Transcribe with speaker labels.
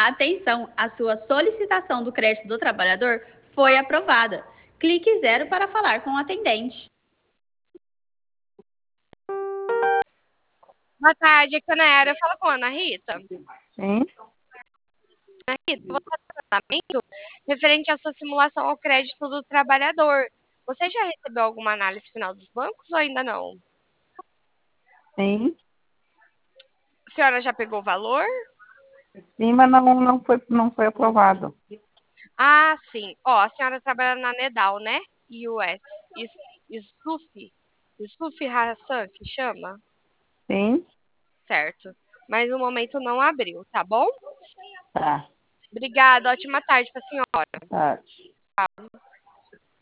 Speaker 1: Atenção, a sua solicitação do crédito do trabalhador foi aprovada. Clique 0 para falar com o atendente.
Speaker 2: Boa tarde, aqui é a Nayara. Fala com a Ana Rita.
Speaker 3: Sim,
Speaker 2: Ana Rita, eu vou fazer um tratamento referente à sua simulação ao crédito do trabalhador. Você já recebeu alguma análise final dos bancos ou ainda não?
Speaker 3: sim,
Speaker 2: A senhora já pegou o valor?
Speaker 3: sim, mas não foi aprovado.
Speaker 2: Ah, sim. Ó, a senhora trabalha na Nedal, né? US. SUF. SUF Hassan, que chama?
Speaker 3: Sim,
Speaker 2: Certo. Mas no momento não abriu, tá bom?
Speaker 3: tá,
Speaker 2: Obrigada, ótima tarde pra senhora.
Speaker 3: tá.